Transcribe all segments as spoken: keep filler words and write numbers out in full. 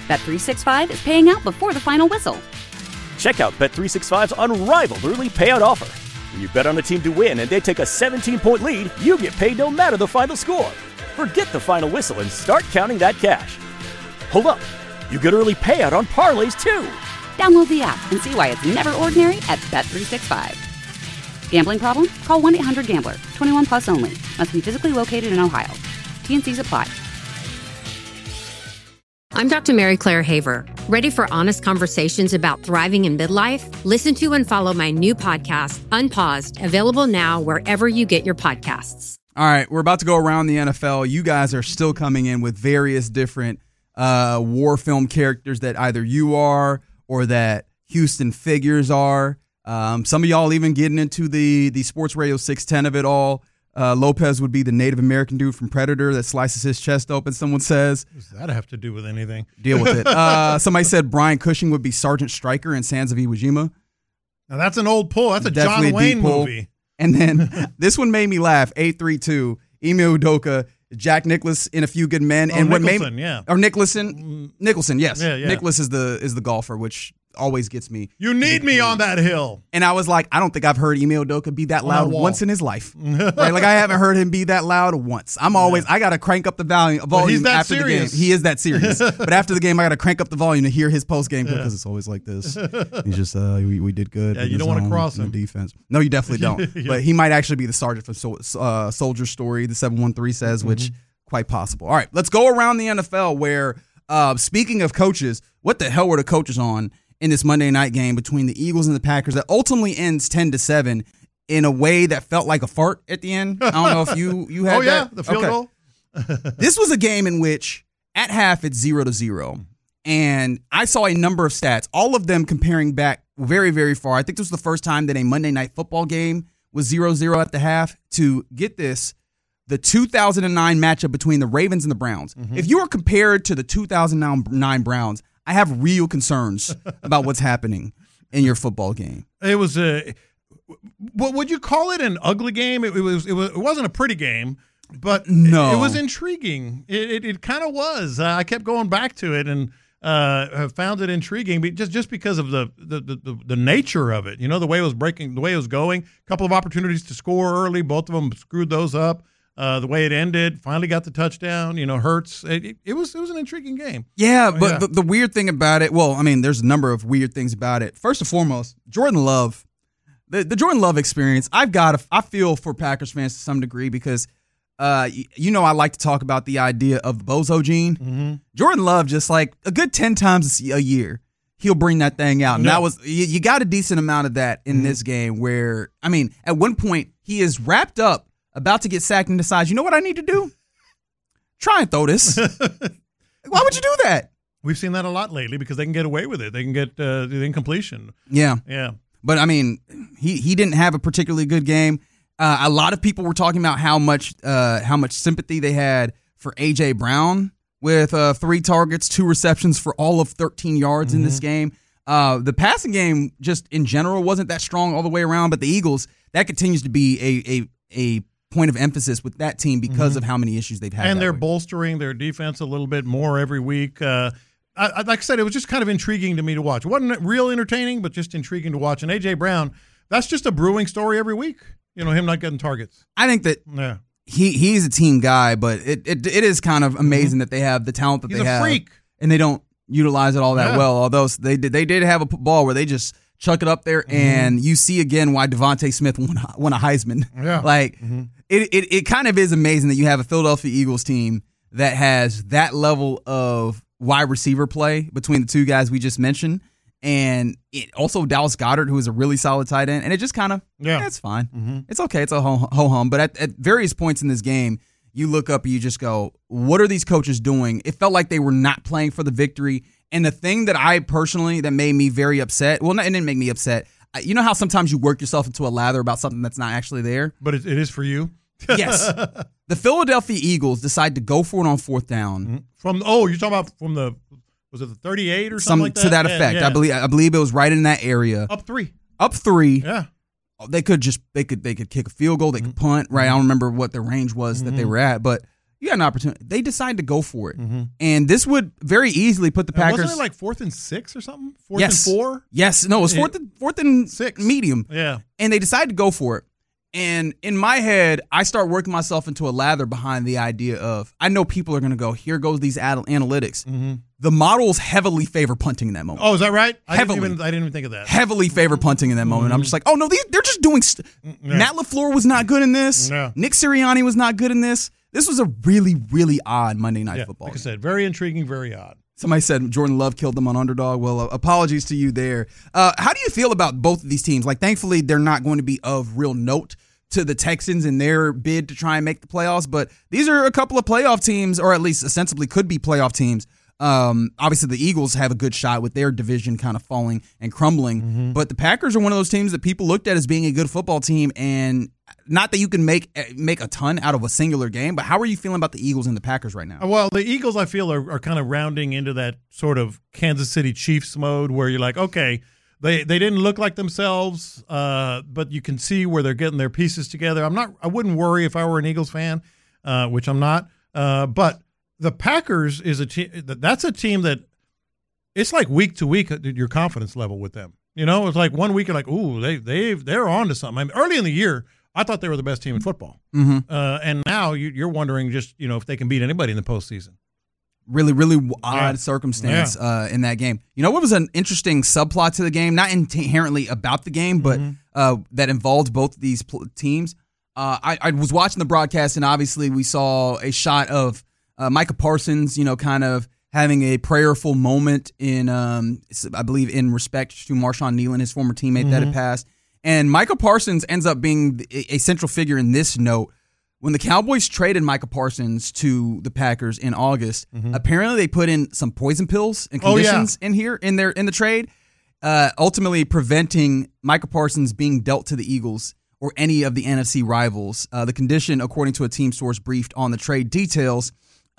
Bet three sixty-five is paying out before the final whistle. Check out Bet three sixty-five's unrivaled early payout offer. When you bet on a team to win and they take a seventeen-point lead, you get paid no matter the final score. Forget the final whistle and start counting that cash. Hold up. You get early payout on parlays, too. Download the app and see why it's never ordinary at Bet three sixty-five. Gambling problem? Call one eight hundred gambler. twenty-one plus only. Must be physically located in Ohio. T N Cs apply. I'm Doctor Mary Claire Haver. Ready for honest conversations about thriving in midlife? Listen to and follow my new podcast, Unpaused, available now wherever you get your podcasts. All right, we're about to go around the N F L. You guys are still coming in with various different uh, war film characters that either you are or that Houston figures are. Um, some of y'all even getting into the, the Sports Radio six ten of it all. Uh, Lopez would be the Native American dude from Predator that slices his chest open, someone says. What does that have to do with anything? Deal with it. Uh, somebody said Brian Cushing would be Sergeant Stryker in Sands of Iwo Jima. Now, that's an old pull. That's a Definitely John a Wayne deep pull. movie. And then this one made me laugh. eight three two, Ime Udoka, Jack Nicklaus in A Few Good Men. Oh, and what Nicholson, made, yeah. Or Nicholson. Nicholson, yes. Yeah, yeah. Nicholas is the is the golfer, which always gets me. You need me on that hill. And I was like, I don't think I've heard Ime Udoka be that On loud that wall. once in his life. Right? Like I haven't heard him be that loud once. I'm always Yeah. I gotta crank up the volume volume he's that after serious. the game. He is that serious. But after the game, I gotta crank up the volume to hear his post game because it's always like this. He's just uh we, we did good. Yeah, in you the don't wanna zone, cross in him. the defense. No, you definitely don't. Yeah. But he might actually be the sergeant from Sol- uh, Soldier Story, the seven one three says, Mm-hmm. which quite possible. All right, let's go around the N F L where uh speaking of coaches, what the hell were the coaches on in this Monday night game between the Eagles and the Packers that ultimately ends ten to seven in a way that felt like a fart at the end? I don't know if you you had Oh, yeah, that. the field Okay. goal. This was a game in which at half it's zero to zero. And I saw a number of stats, all of them comparing back very, very far. I think this was the first time that a Monday night football game was zero zero at the half. To get this, the two thousand nine matchup between the Ravens and the Browns. Mm-hmm. If you are compared to the two thousand nine Browns, I have real concerns about what's happening in your football game. It was a. What would you call it? An ugly game? It, it was. It was. It wasn't a pretty game, but No. it, it was intriguing. It it, it kind of was. Uh, I kept going back to it and uh, have found it intriguing, but just just because of the the, the the nature of it. You know, the way it was breaking, the way it was going. A couple of opportunities to score early. Both of them screwed those up. Uh, the way it ended, finally got the touchdown. You know, Hurts. It, it, it was it was an intriguing game. Yeah, but yeah. The, the weird thing about it, well, I mean, there's a number of weird things about it. First and foremost, Jordan Love, the, the Jordan Love experience, I've got to, I feel for Packers fans to some degree because, uh, you, you know, I like to talk about the idea of the bozo gene. Mm-hmm. Jordan Love, just like a good ten times a year, he'll bring that thing out. And Yeah. that was, you, you got a decent amount of that in Mm-hmm. this game where, I mean, at one point, he is wrapped up, about to get sacked and decides, you know what I need to do? Try and throw this. Why would you do that? We've seen that a lot lately because they can get away with it. They can get uh, the incompletion. Yeah. Yeah. But, I mean, he, he didn't have a particularly good game. Uh, a lot of people were talking about how much uh, how much sympathy they had for A J. Brown with uh, three targets, two receptions for all of thirteen yards Mm-hmm. in this game. Uh, the passing game just in general wasn't that strong all the way around, but the Eagles, that continues to be a a a point of emphasis with that team because Mm-hmm. of how many issues they've had. And that they're way. bolstering their defense a little bit more every week. Uh, I, I, like I said, it was just kind of intriguing to me to watch. It wasn't real entertaining, but just intriguing to watch. And A J. Brown, that's just a brewing story every week. You know, him not getting targets. I think that Yeah. he he's a team guy, but it it, it is kind of amazing that they have the talent that He's they a have, freak. and they don't utilize it all that Yeah. well. Although they did they did have a p- ball where they just chuck it up there, Mm-hmm. and you see again why Devontae Smith won a, won a Heisman. Yeah. like Mm-hmm. it, it it kind of is amazing that you have a Philadelphia Eagles team that has that level of wide receiver play between the two guys we just mentioned. And it, also Dallas Goedert, who is a really solid tight end. And it just kind of, Yeah. yeah, it's fine. Mhm. It's okay. It's a ho- ho-hum. But at, at various points in this game, you look up and you just go, what are these coaches doing? It felt like they were not playing for the victory. And the thing that I personally, that made me very upset, well, it didn't make me upset. I- You know how sometimes you work yourself into a lather about something that's not actually there? But it, it is for you. Yes. The Philadelphia Eagles decide to go for it on fourth down. From oh, you're talking about from the was it the thirty-eight or something Some like that? to that Yeah, effect. yeah. I believe I believe it was right in that area. Up three. Up three. Yeah. They could just they could they could kick a field goal, they could punt, right? I don't remember what the range was that they were at, but You got an opportunity. They decide to go for it. Mm-hmm. And this would very easily put the Packers. Wasn't it like fourth and six or something? Fourth yes. and four? Yes. No, it was fourth and, fourth and six. medium. Yeah. And they decided to go for it. And in my head, I start working myself into a lather behind the idea of, I know people are going to go, here goes these ad- analytics. Mm-hmm. The models heavily favor punting in that moment. Oh, is that right? I Heavily. Didn't even, I didn't even think of that. Heavily favor punting in that moment. Mm-hmm. I'm just like, oh, no, these, they're just doing st- yeah. Matt LaFleur was not good in this. Yeah. Nick Sirianni was not good in this. This was a really, really odd Monday Night yeah, Football Like game. I said, very intriguing, very odd. Somebody said Jordan Love killed them on Underdog. Well, uh, apologies to you there. Uh, how do you feel about both of these teams? Like, thankfully, they're not going to be of real note to the Texans in their bid to try and make the playoffs. But these are a couple of playoff teams, or at least ostensibly could be playoff teams. Um, obviously, the Eagles have a good shot with their division kind of falling and crumbling. Mm-hmm. But the Packers are one of those teams that people looked at as being a good football team. And not that you can make make a ton out of a singular game, but how are you feeling about the Eagles and the Packers right now? Well, the Eagles, I feel, are, are kind of rounding into that sort of Kansas City Chiefs mode where you're like, okay, They they didn't look like themselves, uh, but you can see where they're getting their pieces together. I'm not. I wouldn't worry if I were an Eagles fan, uh, which I'm not. Uh, but the Packers is a team. That's a team that it's like week to week your confidence level with them. You know, it's like one week you're like, ooh, they they they're on to something. I mean, early in the year, I thought they were the best team in football, mm-hmm. uh, and now you, you're wondering just you know if they can beat anybody in the postseason. Really, really odd yeah. circumstance yeah. uh, in that game. You know what was an interesting subplot to the game? Not inherently about the game, but mm-hmm. uh, that involved both of these pl- teams. Uh, I, I was watching the broadcast, and obviously we saw a shot of uh, Micah Parsons, you know, kind of having a prayerful moment in, um, I believe, in respect to Marshawn Nealon, his former teammate mm-hmm. that had passed. And Micah Parsons ends up being a, a central figure in this note. When the Cowboys traded Micah Parsons to the Packers in August, mm-hmm. apparently they put in some poison pills and conditions oh, yeah. in here in their in the trade, uh, ultimately preventing Micah Parsons being dealt to the Eagles or any of the N F C rivals. Uh, the condition, according to a team source briefed on the trade details,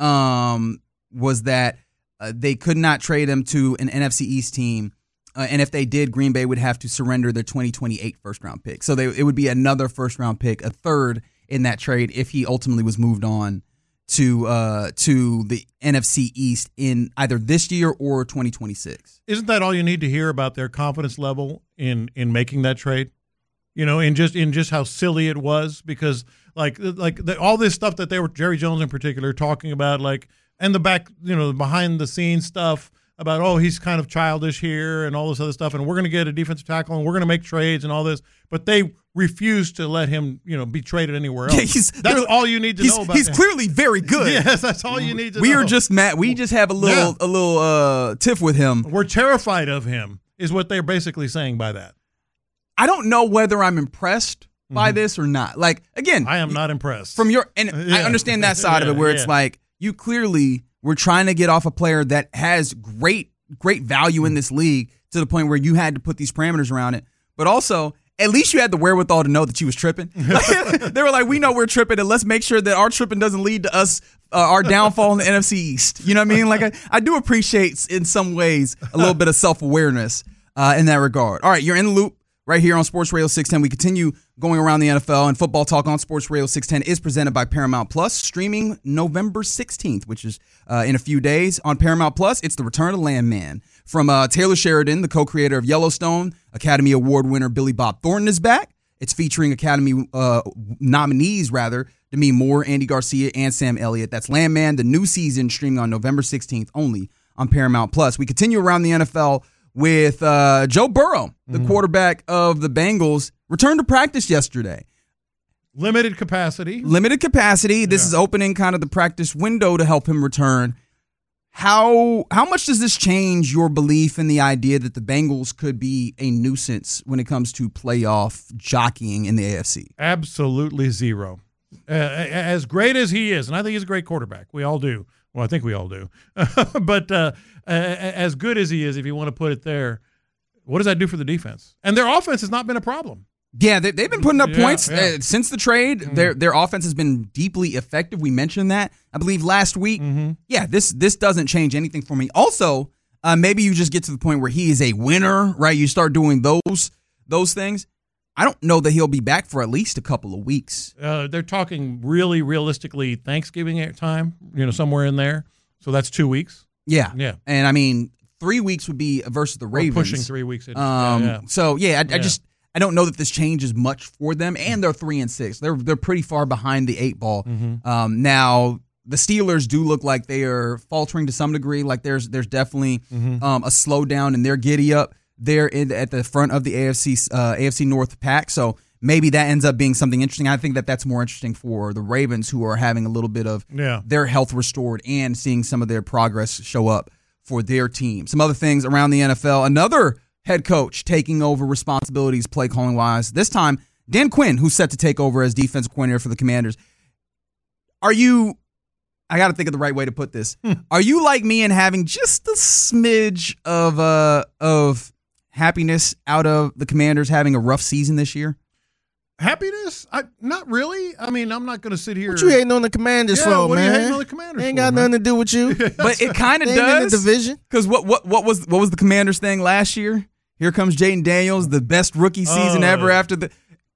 um, was that uh, they could not trade him to an N F C East team. Uh, and if they did, Green Bay would have to surrender their twenty twenty-eight first-round pick. So they, it would be another first-round pick, a third in that trade if he ultimately was moved on to uh, to the N F C East in either this year or twenty twenty-six. Isn't that all you need to hear about their confidence level in, in making that trade? You know, in just in just how silly it was, because like like the, all this stuff that they were, Jerry Jones in particular, talking about, like, and the back, you know, behind the scenes stuff about, oh, he's kind of childish here and all this other stuff, and we're going to get a defensive tackle and we're going to make trades and all this, but they refused to let him, you know, be traded anywhere else. Yeah, he's, that's all you need to know about He's him. Clearly very good. Yes, that's all you need to we know. We are just mad. We just have a little yeah. a little uh, tiff with him. We're terrified of him, is what they're basically saying by that. I don't know whether I'm impressed mm-hmm. by this or not. Like, again, I am not impressed. From your and yeah. I understand that side yeah, of it, where yeah. it's like you clearly were trying to get off a player that has great. great value in this league to the point where you had to put these parameters around it. But also, at least you had the wherewithal to know that you was tripping. They were like, we know we're tripping, and let's make sure that our tripping doesn't lead to us, uh, our downfall in the N F C East. You know what I mean? Like, I, I do appreciate, in some ways, a little bit of self-awareness uh, in that regard. All right, you're in the loop right here on Sports Radio six ten. We continue going around the N F L, and Football Talk on Sports Radio six ten is presented by Paramount Plus, streaming November sixteenth, which is uh, in a few days. On Paramount Plus, it's The Return of Landman. From uh, Taylor Sheridan, the co-creator of Yellowstone, Academy Award winner Billy Bob Thornton is back. It's featuring Academy uh, nominees, rather, Demi Moore, Andy Garcia, and Sam Elliott. That's Landman, the new season, streaming on November sixteenth, only on Paramount Plus. We continue around the N F L with uh, Joe Burrow, the mm-hmm. quarterback of the Bengals, returned to practice yesterday. Limited capacity. Limited capacity. This yeah. is opening kind of the practice window to help him return. How how much does this change your belief in the idea that the Bengals could be a nuisance when it comes to playoff jockeying in the A F C? Absolutely zero. Uh, as great as he is, and I think he's a great quarterback. We all do. Well, I think we all do. But uh, uh, as good as he is, if you want to put it there, what does that do for the defense? And their offense has not been a problem. Yeah, they, they've been putting up yeah, points yeah. Uh, since the trade. Mm-hmm. Their their offense has been deeply effective. We mentioned that, I believe, last week. Mm-hmm. Yeah, this this doesn't change anything for me. Also, uh, maybe you just get to the point where he is a winner, right? You start doing those those things. I don't know that he'll be back for at least a couple of weeks. Uh, they're talking really realistically Thanksgiving time, you know, somewhere in there. So that's two weeks. Yeah. Yeah. And I mean, three weeks would be versus the Ravens. We're pushing three weeks. In. Um, yeah, yeah. So, yeah, I, Yeah. I just I don't know that this changes much for them. And they're three and six. They're, they're pretty far behind the eight ball. Mm-hmm. Um, now, the Steelers do look like they are faltering to some degree. Like there's there's definitely Mm-hmm. um, a slowdown in their giddy up. They're in, at the front of the A F C uh, A F C North pack, so maybe that ends up being something interesting. I think that that's more interesting for the Ravens, who are having a little bit of Yeah. their health restored and seeing some of their progress show up for their team. Some other things around the N F L. Another head coach taking over responsibilities play calling wise. This time, Dan Quinn, who's set to take over as defensive coordinator for the Commanders. Are you... I got to think of the right way to put this. Are you like me in having just a smidge of uh of happiness out of the Commanders having a rough season this year? Happiness? I not really. I mean, I'm not going to sit here. What you hating on the Commanders Yeah, for, what are man? you hating on the Commanders Ain't for, got man? nothing to do with you. But it kind of They ain't in does. the division. Because what what what was what was the Commanders thing last year? Here comes Jaden Daniels, the best rookie season Oh. ever after the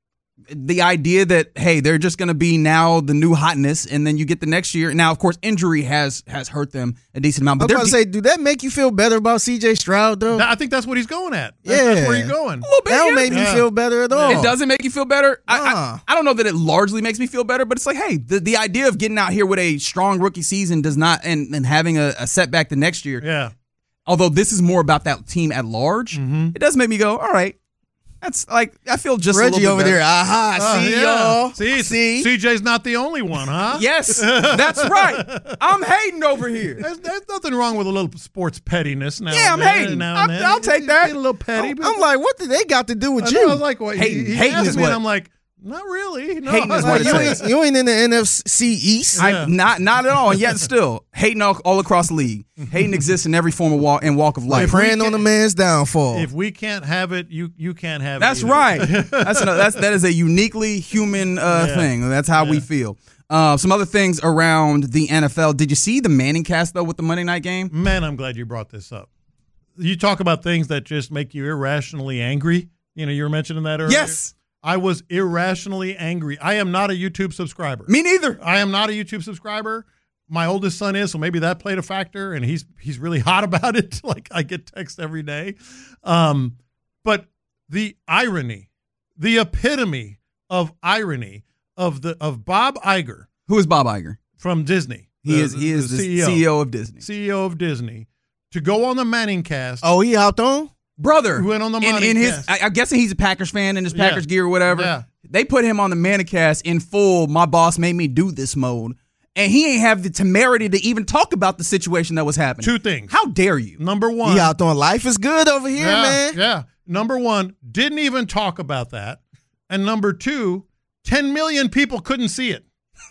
the idea that, hey, they're just going to be now the new hotness, and then you get the next year. Now, of course, injury has has hurt them a decent amount. I But was they're about to say, do that make you feel better about C J Stroud, though? I think that's what he's going at. That's, that's Yeah. where you're going. a little bit, That don't yeah. make me Yeah. feel better at all. It doesn't make you feel better. I, I, Nah. I don't know that it largely makes me feel better, but it's like, hey, the, the idea of getting out here with a strong rookie season does not, and, and having a, a setback the next year, Yeah. although this is more about that team at large, Mm-hmm. it does make me go, all right, that's like, I feel just a Reggie little over bit there, better. aha, Uh, see yeah. y'all. See, see? C J's not the only one, huh? Yes, that's right. I'm hating over here. There's, there's nothing wrong with a little sports pettiness now. Yeah, I'm and then, hating. Now I'll- and then. I'll take that. Get a little petty. but I'm like, what did they got to do with I, you? know, I was like, what? Hating- he, he hating asked is me, what- and I'm like, not really. No, Hating is I- what Like, it you, says. ain't, you ain't in the N F C East. Yeah. I, not not at all, and yet still hating all, all across the league. Hating exists in every form of walk and walk of life. Praying on the man's downfall. If we can't have it, you you can't have That's it. either. right. That's another, that's that is a uniquely human uh, Yeah. thing. That's how we feel. Uh, some other things around the N F L. Did you see the Manning cast though with the Monday night game? Man, I'm glad you brought this up. You talk about things that just make you irrationally angry. You know, you were mentioning that earlier. Yes, I was irrationally angry. I am not a YouTube subscriber. me neither. I am not a YouTube subscriber. My oldest son is, so maybe that played a factor, and he's he's really hot about it. Like, I get texts every day. Um, but the irony, the epitome of irony of the of Bob Iger Who is Bob Iger? from Disney. He the- is he is the, C E O, C E O of Disney. C E O of Disney, to go on the Manning cast. oh, he out on? Brother, Who went on the in, Manning in his. cast. I, I'm guessing he's a Packers fan in his Yeah. Packers gear or whatever. Yeah. They put him on the Manicast in full. My boss made me do this mode, and he ain't have the temerity to even talk about the situation that was happening. Two things. How dare you? Number one, He out on life is good over here, yeah, man. yeah. Number one, didn't even talk about that. And number two, ten million people couldn't see it.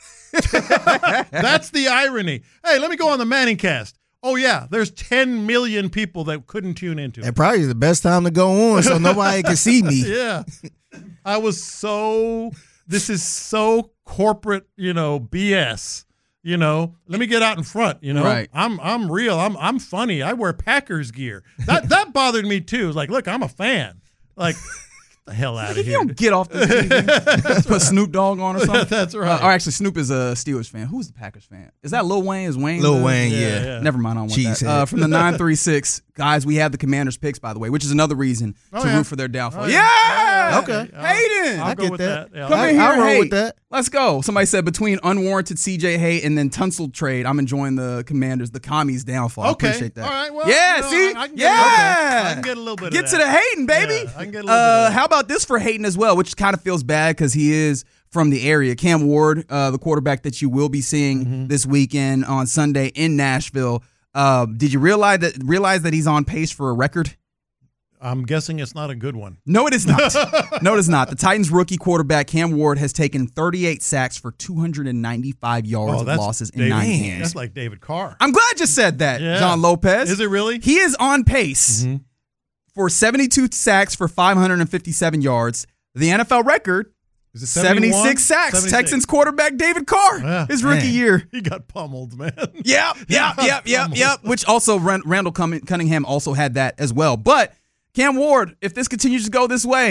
That's the irony. Hey, let me go on the Manning cast. Oh, yeah, there's ten million people that couldn't tune into it. And probably the best time to go on so nobody can see me. Yeah. I was so, this is so corporate, you know, B S. You know, let me get out in front, you know. Right. I'm I'm real. I'm I'm funny. I wear Packers gear. That that bothered me too. It's like, look, I'm a fan. Like, get the hell out of If you here. don't get off the T V, put Snoop Dogg on or something. That's right. Uh, or actually, Snoop is a Steelers fan. Who's the Packers fan? Is that Lil Wayne? Is Wayne? Lil the- Wayne, Yeah, yeah. yeah. Never mind on what that. Cheesehead. Uh, from the nine three six, guys, we have the Commanders picks, by the way, which is another reason Oh, to yeah. root for their downfall. Oh, yeah! yeah. Okay. I'll- Hayden! I'll I go get with that. that. Yeah, Come I'll- in here, I roll Hay. with that. Let's go. Somebody said between unwarranted C J Hay and then Tunsil trade, I'm enjoying the Commanders, the commies downfall. I Okay. appreciate that. All right. Well, yeah, you know, see? I, I can get yeah. A, I can get a little bit Get of to that. the Hayden, baby. Yeah, I can get a little uh, bit of that. How about this for Hayden as well, which kind of feels bad because he is from the area. Cam Ward, uh, the quarterback that you will be seeing Mm-hmm. this weekend on Sunday in Nashville. Uh, did you realize that realize that he's on pace for a record? I'm guessing it's not a good one. No, it is not. No, it is not. The Titans rookie quarterback Cam Ward has taken thirty-eight sacks for two hundred ninety-five yards Oh, of that's losses in David- nine That's games. like David Carr. I'm glad you said that, Yeah. John Lopez. Is it really? He is on pace Mm-hmm. for seventy-two sacks for five hundred fifty-seven yards. The N F L record, Is it seventy-one? seventy-six sacks. seventy-six. Texans quarterback David Carr, Yeah. his rookie Man. year. He got pummeled, man. Yep, yep, yep, yep, yep. Which also Ran- Randall Cum- Cunningham also had that as well. But Cam Ward, if this continues to go this way,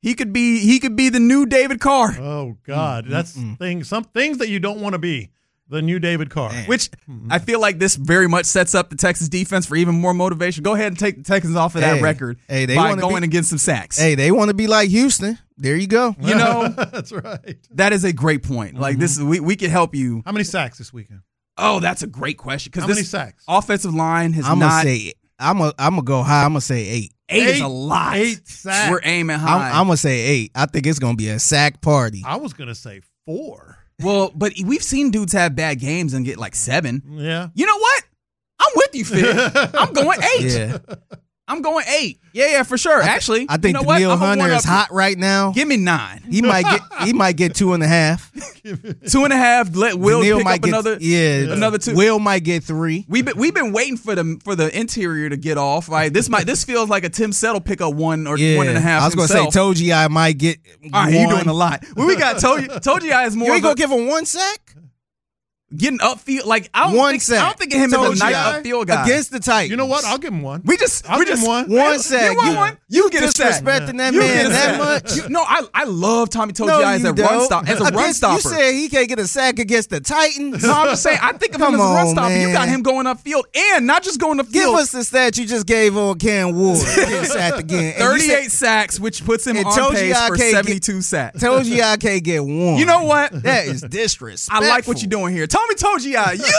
He could be he could be the new David Carr. Oh God, that's mm-hmm. things some things that you don't want to be. The new David Carr. Man. Which I feel like this very much sets up the Texas defense for even more motivation. Go ahead and take the Texans off of that hey, record hey, they by going be, and getting some sacks. Hey, they want to be like Houston. There you go. You know, that's right. That is a great point. Like mm-hmm. this is we we can help you. How many sacks this weekend? Oh, that's a great question. How this many sacks? Offensive line has I'm not. Gonna say, I'm gonna I'm gonna go high. I'm gonna say eight. Eight, eight is a lot. Eight sacks. We're aiming high. I'm, I'm gonna say eight. I think it's gonna be a sack party. I was gonna say four. Well, but we've seen dudes have bad games and get like seven. Yeah. You know what? I'm with you, Phil. I'm going eight. Yeah. I'm going eight. Yeah, yeah, for sure. Actually, I think you know Danielle Hunter is hot right now. Give me nine. He might get he might get two and a half. Two and a half. Let Will Danielle pick might up get, another. Yeah, another two. Will might get three. We've been we've been waiting for the for the interior to get off. Right. This might this feels like a Tim Settle pick up one or yeah. one and a half. I was himself. gonna say Toji I might get. All right, one. you're doing a lot. Well, we got Toji. Toji I is more. You ain't of gonna a, give him one sack. Getting upfield, like I don't one think sack. I don't think of him as a nice upfield guy against the Titans. You know what? I'll give him one. We just I'll we give just him one. One sack. You want you, one? You, you get a sack. Disrespecting that you man that sack. much. You, no, I I love Tommy Toji no, as a don't. run stop as a against, run stopper. You said he can't get a sack against the Titans. No, I'm just saying I think of Come him as a run on, stopper. man. You got him going upfield and not just going upfield. Give us the stat you just gave on Cam Ward. Getting sacked again. thirty-eight sacks, which puts him and on Toji pace for get- seventy-two sacks. Toji I can't get one. You know what? That is disrespectful. I like what you're doing here. Tommy Toji,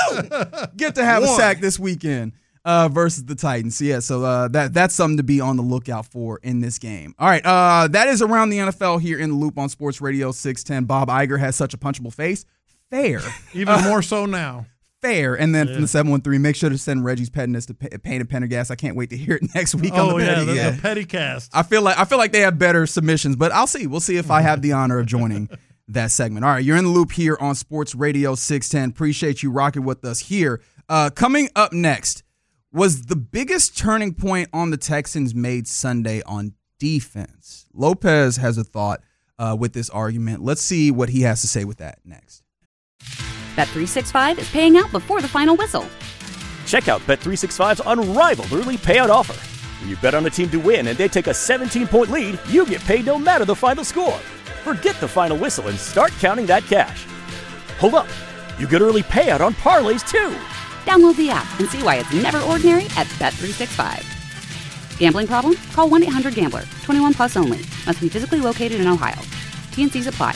you get to have One. a sack this weekend uh, versus the Titans. Yeah, so uh, that that's something to be on the lookout for in this game. All right, uh, that is Around the N F L here in the Loop on Sports Radio six ten. Bob Iger has such a punchable face. Fair. Even uh, more so now. Fair. And then yeah. from the seven one three, make sure to send Reggie's Pettiness to P- Painted Pendergast. I can't wait to hear it next week oh, on the yeah, Petty. the, Yeah, the Petty Cast. I feel like I feel like they have better submissions, but I'll see. We'll see if I have the honor of joining that segment. All right, you're in the Loop here on Sports Radio six ten. Appreciate you rocking with us here. Uh, coming up next, was the biggest turning point on the Texans made Sunday on defense? Lopez has a thought uh, with this argument. Let's see what he has to say with that next. Bet three sixty-five is paying out before the final whistle. Check out Bet three sixty-five's unrivaled early payout offer. When you bet on a team to win and they take a seventeen-point lead, you get paid no matter the final score. Forget the final whistle and start counting that cash. Hold up. You get early payout on parlays, too. Download the app and see why it's never ordinary at Bet three sixty-five. Gambling problem? Call one eight hundred gambler. twenty-one plus only. Must be physically located in Ohio. T N Cs apply.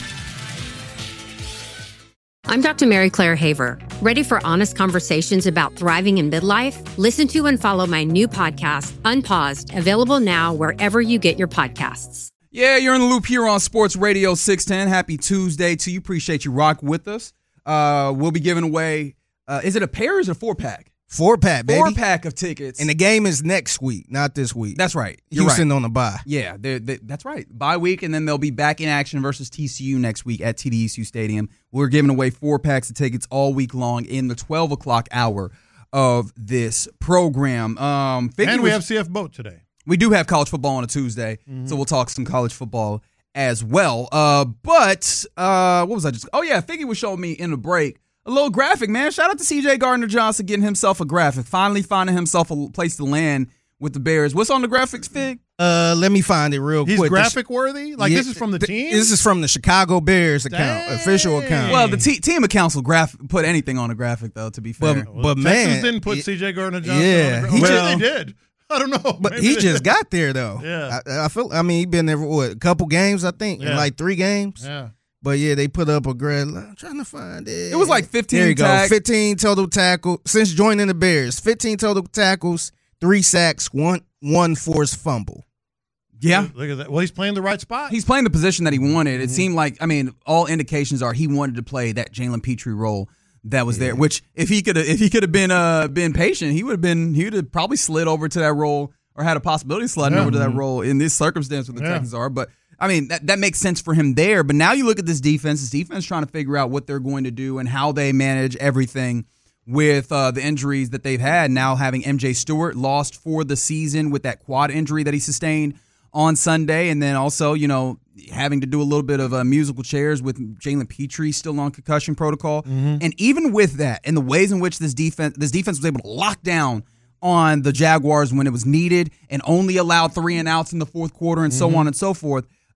I'm Doctor Mary Claire Haver. Ready for honest conversations about thriving in midlife? Listen to and follow my new podcast, Unpaused, available now wherever you get your podcasts. Yeah, you're in the Loop here on Sports Radio six ten. Happy Tuesday to you. Appreciate you rock with us. Uh, we'll be giving away, uh, is it a pair or is it a four-pack? Four-pack, baby. Four-pack of tickets. And the game is next week, not this week. That's right. You're Houston right. on the bye. Yeah, they're, they, that's right. Bye week, and then they'll be back in action versus T C U next week at T D E C U Stadium. We're giving away four packs of tickets all week long in the twelve o'clock hour of this program. Um, and we was, have C F Boat today. We do have college football on a Tuesday, mm-hmm. so we'll talk some college football as well. Uh, but uh, what was I just? Oh yeah, Figgy was showing me in the break a little graphic. Man, shout out to C J Gardner-Johnson getting himself a graphic, finally finding himself a place to land with the Bears. What's on the graphics, Fig? Uh, let me find it real He's quick. He's graphic worthy. Like yeah, this is from the team. This is from the Chicago Bears account, Dang. official account. Well, the te- team accounts will graph put anything on a graphic though. To be fair, but, well, but Texas man, didn't put C J Gardner-Johnson. Yeah, on the he well, just, they did. I don't know, but Maybe he they just did. got there though. Yeah, I, I feel. I mean, he been there for what, a couple games, I think, yeah. in like three games. Yeah. But yeah, they put up a grad. I'm trying to find it. It was like fifteen. There you tag. go. fifteen total tackles since joining the Bears. fifteen total tackles, three sacks, one one forced fumble. Yeah. Look at that. Well, he's playing the right spot. He's playing the position that he wanted. It Mm-hmm. seemed like, I mean, all indications are he wanted to play that Jalen Petrie role that was yeah. there. Which if he could have, if he could have been uh been patient, he would have been he would have probably slid over to that role or had a possibility of sliding yeah. over to that Mm-hmm. role in this circumstance where the yeah. Texans are. But I mean, that, that makes sense for him there. But now you look at this defense. This defense trying to figure out what they're going to do and how they manage everything with uh, the injuries that they've had. Now having M J Stewart lost for the season with that quad injury that he sustained on Sunday, and then also, you know, having to do a little bit of uh, musical chairs with Jalen Petrie still on concussion protocol. Mm-hmm. And even with that, and the ways in which this defense this defense was able to lock down on the Jaguars when it was needed and only allowed three and outs in the fourth quarter and mm-hmm. so on and so forth,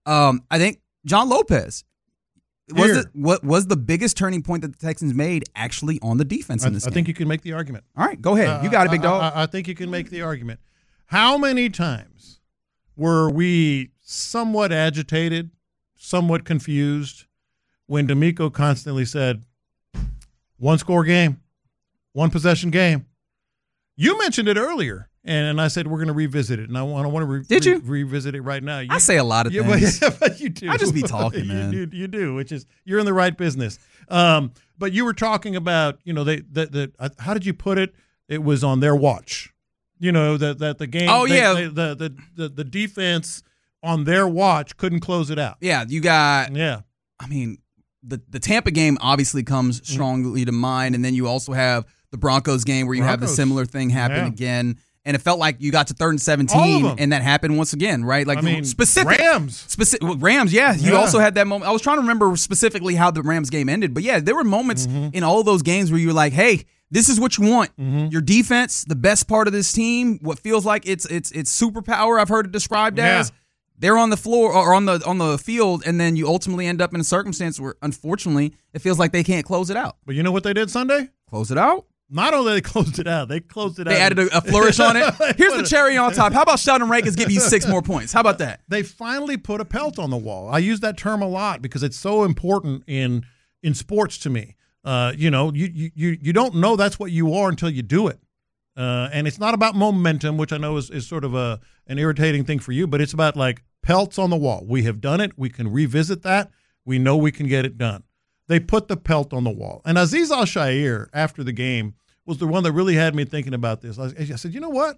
Um, I think John Lopez was Here. the, what was the biggest turning point that the Texans made actually on the defense I, in this I game. think you can make the argument. All right, go ahead. Uh, You got it, big I, dog. I, I think you can make the argument. How many times were we somewhat agitated, somewhat confused when D'Amico constantly said, one score game, one possession game? You mentioned it earlier, and I said we're going to revisit it, and I want, I want to re- Did you? re- revisit it right now. You, I say a lot of yeah, things. But, yeah, but you do. I just be talking, man. you, you, you do, which is you're in the right business. Um, but you were talking about, you know, they the, the uh, how did you put it? It was on their watch. You know that that the game. Oh, they, yeah. they, the, the the the defense on their watch couldn't close it out. Yeah, you got. Yeah. I mean, the the Tampa game obviously comes strongly to mind, and then you also have the Broncos game where you have the Broncos. similar thing happen Yeah. again, and it felt like you got to third and All of seventeen, them. and that happened once again, right? Like I mean, specific Rams. specific Rams. Yeah, you Yeah. also had that moment. I was trying to remember specifically how the Rams game ended, but yeah, there were moments Mm-hmm. in all of those games where you were like, "Hey, this is what you want. Your defense, the best part of this team, what feels like it's it's it's superpower. I've heard it described Yeah. as." They're on the floor or on the on the field, and then you ultimately end up in a circumstance where, unfortunately, it feels like they can't close it out. But you know what they did Sunday? Close it out. Not only they closed it out, they closed it out. They added a, a flourish on it. They Here's put the a- cherry on top. How about Sheldon Rankins giving you six more points? How about that? They finally put a pelt on the wall. I use that term a lot because it's so important in in sports to me. Uh, you know, you you you don't know that's what you are until you do it. Uh, and it's not about momentum, which I know is, is sort of a an irritating thing for you, but it's about like pelts on the wall. We have done it. We can revisit that. We know we can get it done. They put the pelt on the wall. And Aziz Al-Shair, after the game, was the one that really had me thinking about this. I, I said, you know what?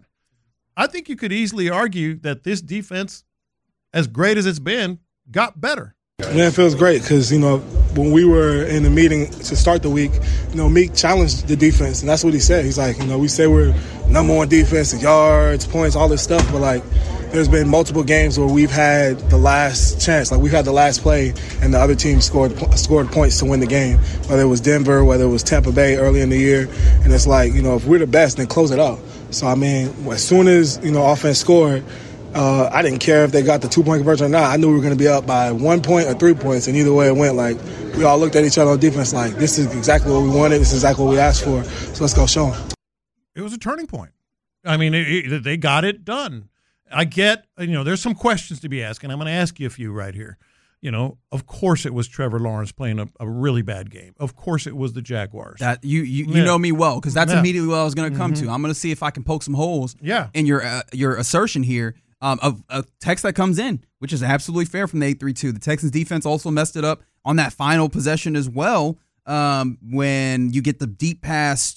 I think you could easily argue that this defense, as great as it's been, got better. Man, it feels great because, you know, when we were in the meeting to start the week, you know, Meek challenged the defense, and that's what he said. He's like, you know, we say we're number one defense in yards, points, all this stuff, but, like, there's been multiple games where we've had the last chance, like we've had the last play, and the other team scored scored points to win the game, whether it was Denver, whether it was Tampa Bay early in the year, and it's like, you know, if we're the best, then close it out. So, I mean, as soon as, you know, offense scored, Uh, I didn't care if they got the two-point conversion or not. I knew we were going to be up by one point or three points, and either way it went, like, we all looked at each other on defense like, this is exactly what we wanted. This is exactly what we asked for. So let's go show them. It was a turning point. I mean, it, it, they got it done. I get, you know, there's some questions to be asked, and I'm going to ask you a few right here. You know, of course it was Trevor Lawrence playing a, a really bad game. Of course it was the Jaguars. That you you, you Yeah. know me well because that's Yeah. immediately what I was going to come to. I'm going to see if I can poke some holes Yeah. in your uh, your assertion here. Um, of a text that comes in, which is absolutely fair from the eight three two. The Texans defense also messed it up on that final possession as well. Um, when you get the deep pass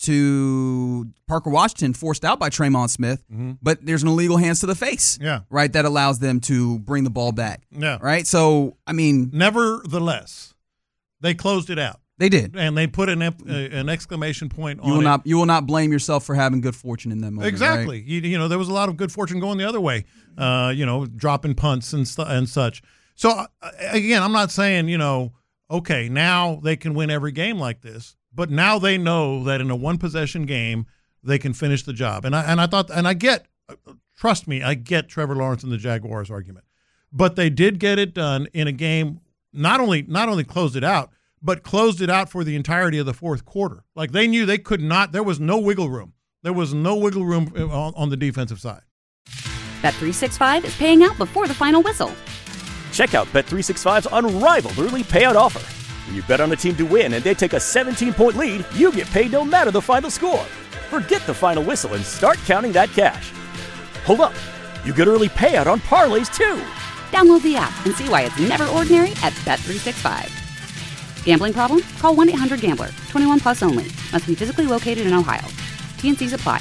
to Parker Washington forced out by Traymon Smith, but there's an illegal hands to the face, Yeah. right, that allows them to bring the ball back. Yeah. Right? So, I mean, Nevertheless, they closed it out, they did. and they put an ep- uh, an exclamation point on You will it. not you will not blame yourself for having good fortune in that moment. Exactly. right? You, you know, there was a lot of good fortune going the other way, uh, you know, dropping punts and, stu- and such. So, uh, again, I'm not saying, you know, okay, now they can win every game like this, but now they know that in a one-possession game, they can finish the job. And I, and I thought, and I get, uh, trust me, I get Trevor Lawrence and the Jaguars argument. But they did get it done in a game, not only not only closed it out, but closed it out for the entirety of the fourth quarter. Like they knew they could not, there was no wiggle room. There was no wiggle room on, on the defensive side. Bet three sixty-five is paying out before the final whistle. Check out Bet three sixty-five's unrivaled early payout offer. When you bet on a team to win and they take a seventeen-point lead, you get paid no matter the final score. Forget the final whistle and start counting that cash. Hold up. You get early payout on parlays too. Download the app and see why it's never ordinary at Bet three sixty-five. Gambling problem? Call one eight hundred gambler. twenty-one plus only. Must be physically located in Ohio. T N Cs apply.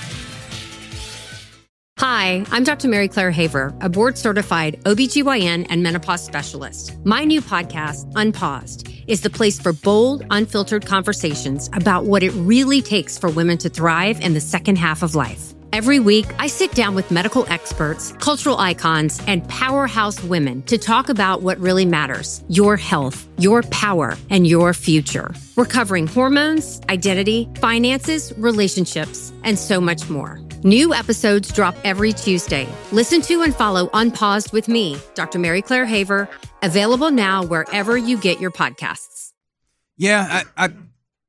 Hi, I'm Doctor Mary Claire Haver, a board-certified O B G Y N and menopause specialist. My new podcast, Unpaused, is the place for bold, unfiltered conversations about what it really takes for women to thrive in the second half of life. Every week, I sit down with medical experts, cultural icons, and powerhouse women to talk about what really matters: your health, your power, and your future. We're covering hormones, identity, finances, relationships, and so much more. New episodes drop every Tuesday. Listen to and follow Unpaused with me, Doctor Mary Claire Haver, available now wherever you get your podcasts. Yeah, I, I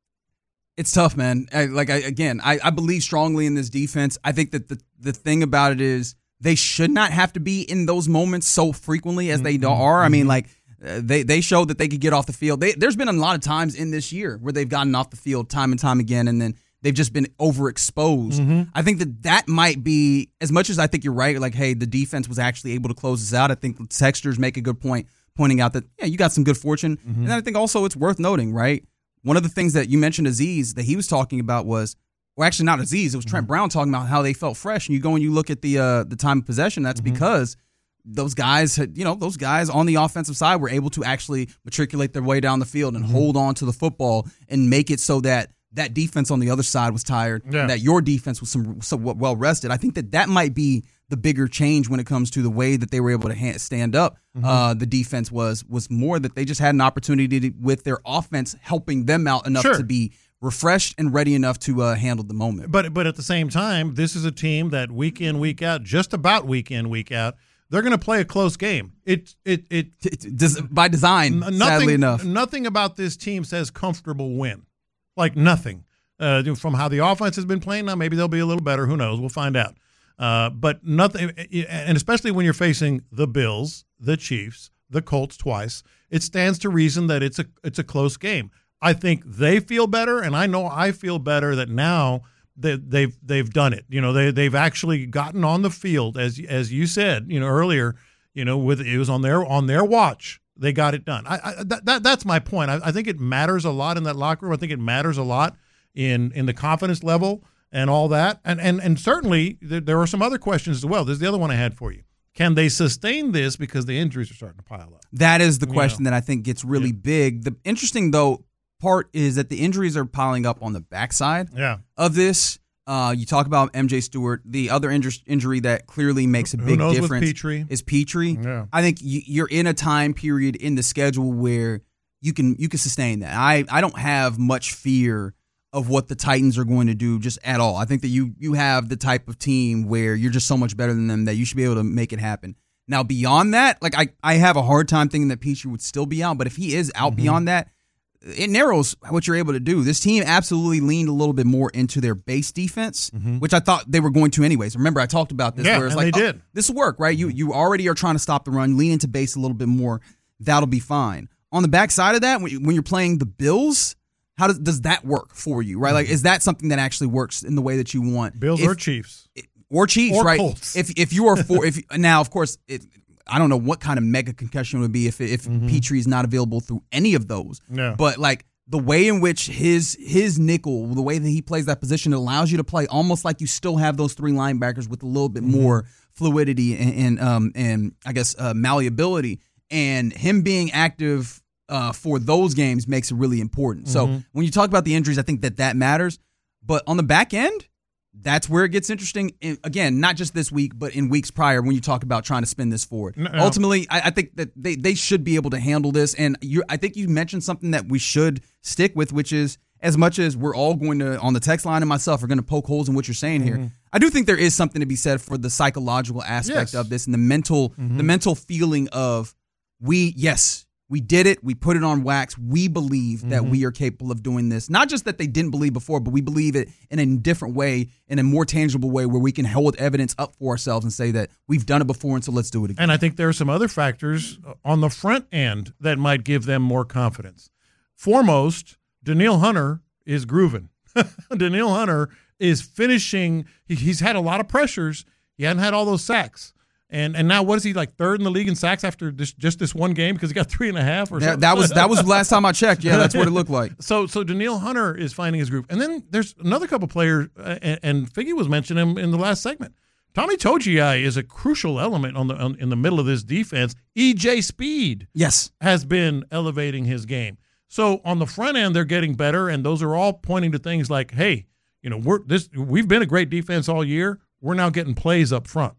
it's tough, man. I, like I, again, I, I believe strongly in this defense. I think that the the thing about it is they should not have to be in those moments so frequently as they mm-hmm. are. I mean, like uh, they they showed that they could get off the field. They, there's been a lot of times in this year where they've gotten off the field time and time again, and then they've just been overexposed. Mm-hmm. I think that that might be, as much as I think you're right, like, hey, the defense was actually able to close this out. I think texters make a good point pointing out that, yeah, you got some good fortune. Mm-hmm. And I think also it's worth noting, right? One of the things that you mentioned, Azeez, that he was talking about was, well, actually not Azeez, it was Trent mm-hmm. Brown talking about how they felt fresh. And you go and you look at the uh, the time of possession, that's mm-hmm. because those guys had, you know, those guys on the offensive side were able to actually matriculate their way down the field and mm-hmm. hold on to the football and make it so that that defense on the other side was tired, yeah. and that your defense was some somewhat well rested. I think that that might be the bigger change when it comes to the way that they were able to ha- stand up. Mm-hmm. Uh, the defense was was more that they just had an opportunity to, with their offense helping them out enough sure. to be refreshed and ready enough to uh, handle the moment. But but at the same time, this is a team that week in, week out, just about week in, week out, they're going to play a close game. It it it, it does, by design. Nothing, sadly enough, nothing about this team says comfortable win. Like nothing uh, from how the offense has been playing. Now maybe they'll be a little better. Who knows? We'll find out. Uh, but nothing, and especially when you're facing the Bills, the Chiefs, the Colts twice, it stands to reason that it's a it's a close game. I think they feel better, and I know I feel better that now that they've they've done it. You know, they they've actually gotten on the field, as as you said, you know, earlier. You know, with it was on their on their watch. They got it done. I, I that, that that's my point. I, I think it matters a lot in that locker room. I think it matters a lot in in the confidence level and all that. And and and certainly there, there are some other questions as well. There's the other one I had for you. Can they sustain this because the injuries are starting to pile up? That is the question you know? that I think gets really yeah. big. The interesting though part is that the injuries are piling up on the backside yeah. of this. Uh, you talk about M J Stewart. The other inj- injury that clearly makes a Who big knows difference with Petrie? is Petrie. Yeah. I think you, you're in a time period in the schedule where you can you can sustain that. I, I don't have much fear of what the Titans are going to do just at all. I think that you you have the type of team where you're just so much better than them that you should be able to make it happen. Now, beyond that, like I, I have a hard time thinking that Petrie would still be out, but if he is out mm-hmm. beyond that, it narrows what you're able to do. This team absolutely leaned a little bit more into their base defense, mm-hmm. which I thought they were going to anyways. Remember, I talked about this. Yeah, where it's and like, they oh, did. This will work, right? You you already are trying to stop the run, lean into base a little bit more. That'll be fine. On the backside of that, when, when you're playing the Bills, how does does that work for you, right? Mm-hmm. Like, is that something that actually works in the way that you want? Bills if, or Chiefs? Or Chiefs, or right? Colts. If if you are for if now, of course, it, I don't know what kind of mega concussion it would be if if mm-hmm. Petrie is not available through any of those. Yeah. But like the way in which his his nickel, the way that he plays that position, it allows you to play almost like you still have those three linebackers with a little bit mm-hmm. more fluidity and, and um and I guess uh, malleability. And him being active uh, for those games makes it really important. Mm-hmm. So when you talk about the injuries, I think that that matters. But on the back end, that's where it gets interesting. And again, not just this week, but in weeks prior when you talk about trying to spin this forward. No, no. Ultimately, I, I think that they, they should be able to handle this. And you, I think you mentioned something that we should stick with, which is as much as we're all going to, on the text line and myself, are going to poke holes in what you're saying mm-hmm. here. I do think there is something to be said for the psychological aspect yes. of this and the mental, mm-hmm. the mental feeling of we, yes, we did it. We put it on wax. We believe that mm-hmm. we are capable of doing this. Not just that they didn't believe before, but we believe it in a different way, in a more tangible way where we can hold evidence up for ourselves and say that we've done it before, and so let's do it again. And I think there are some other factors on the front end that might give them more confidence. Foremost, Danielle Hunter is grooving. Danielle Hunter is finishing. He, he's had a lot of pressures. He hadn't had all those sacks. And and now what is he, like third in the league in sacks after this, just this one game because he got three and a half or that, something? That was that was the last time I checked. Yeah, that's what it looked like. So so Danielle Hunter is finding his groove. And then there's another couple players, uh, and, and Figgy was mentioning him in the last segment. Tommy Togiai is a crucial element on the on, in the middle of this defense. E J Speed yes. has been elevating his game. So on the front end, they're getting better, and those are all pointing to things like, hey, you know, we're this we've been a great defense all year. We're now getting plays up front.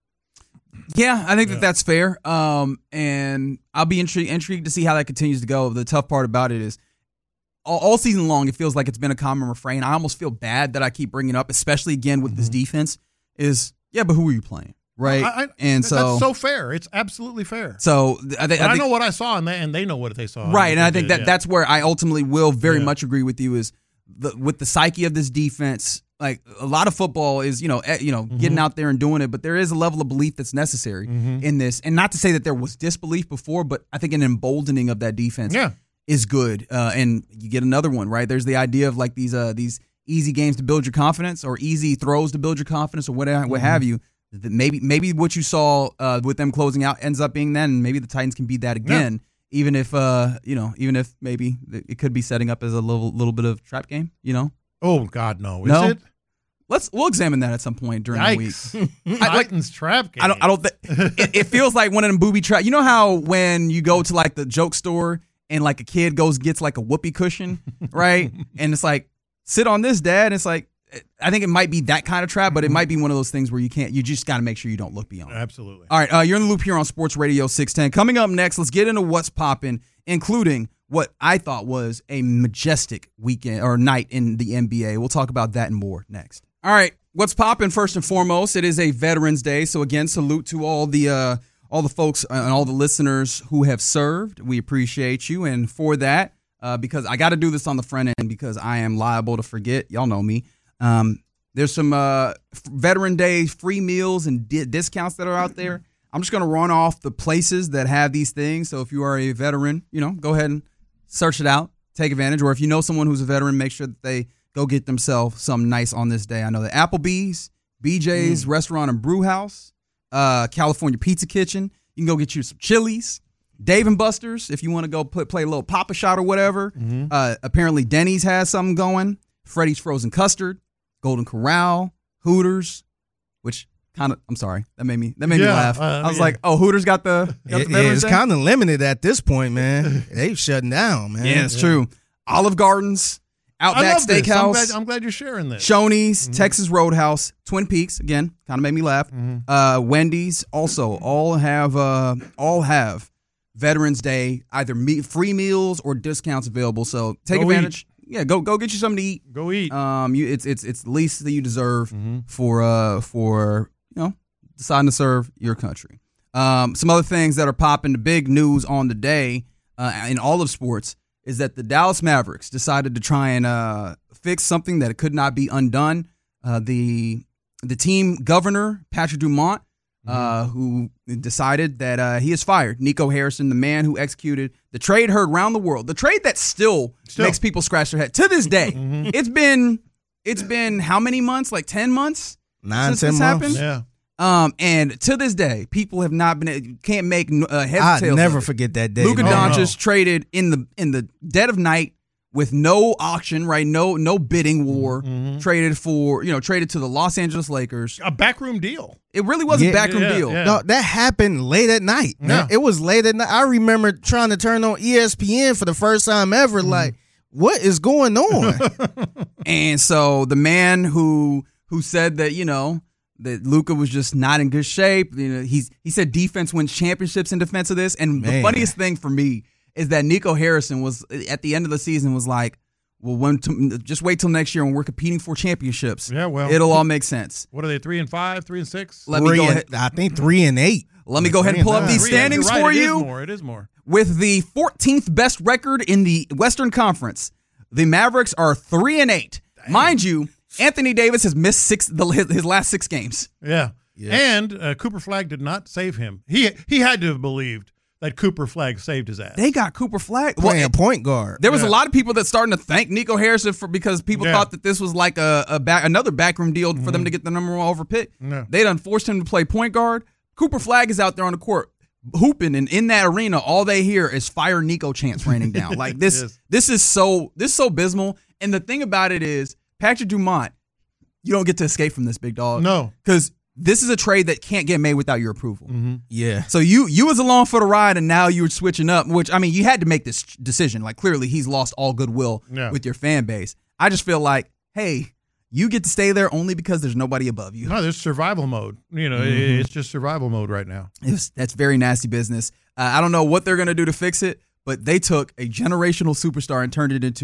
Yeah, I think yeah. that that's fair, um, and I'll be intrigued, intrigued to see how that continues to go. The tough part about it is all, all season long, it feels like it's been a common refrain. I almost feel bad that I keep bringing it up, especially again with mm-hmm. this defense, is, yeah, but who are you playing? Right. I, I, and so that's so fair. It's absolutely fair. So I, th- I, I think, know what I saw, and they, and they know what they saw. Right. And I think did, that yeah. that's where I ultimately will very Yeah. much agree with you is the, with the psyche of this defense. Like a lot of football is, you know, eh, you know, Mm-hmm. getting out there and doing it, but there is a level of belief that's necessary Mm-hmm. in this. And not to say that there was disbelief before, but I think an emboldening of that defense Yeah. is good. Uh, and you get another one, right? There's the idea of like these uh, these easy games to build your confidence or easy throws to build your confidence or whatever, what have you. That maybe maybe what you saw uh, with them closing out ends up being that, and maybe the Titans can beat that again. Yeah. Even if uh, you know, even if maybe it could be setting up as a little little bit of trap game, you know. Oh God, no! Is No? it? Let's we'll examine that at some point during Yikes. the week. I, like, Titans trap game. I don't. I don't. Th- it, it feels like one of them booby trap. You know how when you go to like the joke store and like a kid goes gets like a whoopee cushion, right? And it's like, sit on this, Dad. And it's like, I think it might be that kind of trap, but it might be one of those things where you can't. You just got to make sure you don't look beyond. Absolutely. All right, uh, you're in the loop here on Sports Radio six ten. Coming up next, let's get into what's popping, including what I thought was a majestic weekend or night in the N B A. We'll talk about that and more next. All right, what's popping first and foremost? It is a Veterans Day, so again, salute to all the uh, all the folks and all the listeners who have served. We appreciate you, and for that, uh, because I got to do this on the front end because I am liable to forget. Y'all know me. Um, there's some uh, Veteran Day free meals and di- discounts that are out there. I'm just going to run off the places that have these things. So if you are a veteran, you know, go ahead and search it out, take advantage. Or if you know someone who's a veteran, make sure that they go get themselves something nice on this day. I know the Applebee's, B J's mm. Restaurant and Brew House, uh, California Pizza Kitchen. You can go get you some Chili's, Dave and Buster's if you want to go put, play a little Papa Shot or whatever. Mm-hmm. Uh, apparently Denny's has something going. Freddy's Frozen Custard, Golden Corral, Hooters, which kind of, I'm sorry, that made me that made yeah, me laugh. Uh, I was yeah. like, oh, Hooters got the, got It, the it's kind of limited at this point, man. They shutting down, man. Yeah, it's yeah. true. Olive Gardens, I Outback love this. I'm Steakhouse, glad, I'm glad you're sharing this. Shoney's, Mm-hmm. Texas Roadhouse, Twin Peaks, again, kind of made me laugh. Mm-hmm. Uh, Wendy's also all have uh, all have Veterans Day either me- free meals or discounts available. So take Go advantage. eat. Yeah, go go get you something to eat. Go eat. Um, you it's it's it's the least that you deserve Mm-hmm. for uh for you know deciding to serve your country. Um, some other things that are popping. The big news on the day uh, in all of sports is that the Dallas Mavericks decided to try and uh, fix something that could not be undone. Uh, the the team governor Patrick Dumont, uh, who decided that uh, he has fired Nico Harrison, the man who executed the trade heard around the world, the trade that still, Still. makes people scratch their head to this day. It's been it's been how many months? Like ten months Nine, since ten this months. happened. yeah. Um, and to this day, people have not been can't make uh, heads or I tails never of it. forget that day. Luka Oh, man. Doncic no. traded in the in the dead of night with no auction, right? No no bidding war. Mm-hmm. Traded for you know traded to the Los Angeles Lakers. A backroom deal. It really was a Yeah, backroom yeah, deal. yeah. No, that happened late at night. Yeah. It was late at night. I remember trying to turn on E S P N for the first time ever. Mm-hmm. Like, what is going on? And so the man who who said that you know that Luka was just not in good shape. You know, he's he said defense wins championships in defense of this. And the Man. funniest thing for me is that Nico Harrison was at the end of the season was like, well, when to, just wait till next year when we're competing for championships. Yeah, well. it'll all make sense. What are they? Three and five, three and six. Let me Three go and- ahead. I think three and eight. Let me go ahead and pull up Three and these Three, standings you're right, for it is you. more. It is more. With the fourteenth best record in the Western Conference, the Mavericks are three and eight. Mind you, Anthony Davis has missed six the, his, his last six games. Yeah. Yeah. And uh, Cooper Flagg did not save him. He he had to have believed that Cooper Flagg saved his ass. They got Cooper Flagg. Playing Well, point guard. there was Yeah. a lot of people that starting to thank Nico Harrison for because people Yeah. thought that this was like a, a back, another backroom deal for them to get the number one over pick. Yeah. They done forced him to play point guard. Cooper Flagg is out there on the court hooping, and in that arena, all they hear is "Fire Nico" chants raining down. Like this, Yes. this is so this is so abysmal. And the thing about it is, Patrick Dumont, you don't get to escape from this, big dog. No. because this is a trade that can't get made without your approval. Yeah. So you you was along for the ride, and now you're switching up. Which I mean, you had to make this decision. Like clearly, he's lost all goodwill Yeah. with your fan base. I just feel like, hey, you get to stay there only because there's nobody above you. No, there's survival mode. You know, Mm-hmm. it's just survival mode right now. It's, that's very nasty business. Uh, I don't know what they're gonna do to fix it, but they took a generational superstar and turned it into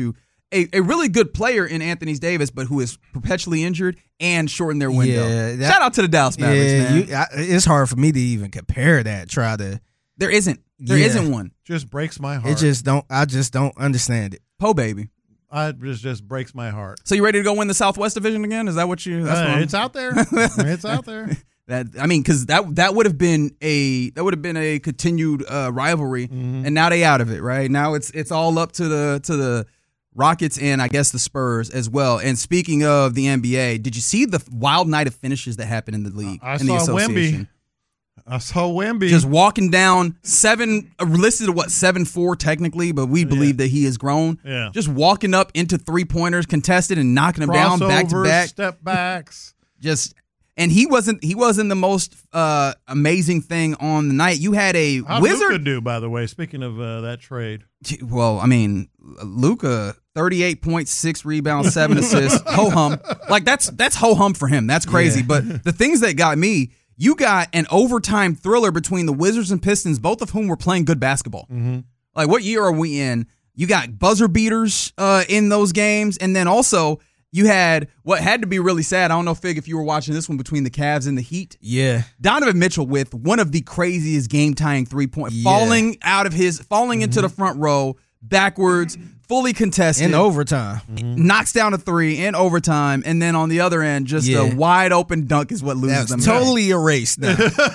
a, a really good player in Anthony Davis, but who is perpetually injured and shortened their window. Yeah, that, Shout out to the Dallas Mavericks, yeah, man. You, I, it's hard for me to even compare that. Try to. There isn't. There Yeah. isn't one. Just breaks my heart. It just don't. I just don't understand it. Po baby. I, it just, just breaks my heart. So you ready to go win the Southwest Division again? Is that what you? That's Uh, what I'm- it's out there. It's out there. That I mean, because that that would have been a that would have been a continued uh, rivalry, Mm-hmm. and now they out of it. Right now, it's it's all up to the to the Rockets and I guess the Spurs as well. And speaking of the N B A, did you see the wild night of finishes that happened in the league? I in the saw association? Wemby. I saw Wemby. Just walking down seven, uh, listed at what, seven four technically, but we believe that he has grown. Yeah. Just walking up into three pointers, contested and knocking them down back to Crossovers, back. step backs. Just and he wasn't he wasn't the most uh, amazing thing on the night. You had a How'd wizard. Luka do, by the way? Speaking of uh, that trade, Well, I mean, Luka, thirty-eight point six rebounds, seven assists, ho hum. Like that's that's ho hum for him. That's crazy. Yeah. But the things that got me, you got an overtime thriller between the Wizards and Pistons, both of whom were playing good basketball. mm-hmm. Like, what year are we in? You got buzzer beaters uh, in those games, and then also you had what had to be really sad. I don't know, Fig, if you were watching this one between the Cavs and the Heat. Yeah. Donovan Mitchell with one of the craziest game-tying three-point, Yeah. falling out of his, falling into the front row, backwards, fully contested. In overtime. Knocks down a three in overtime, and then on the other end, just Yeah. a wide-open dunk is what loses That's them. totally erased now.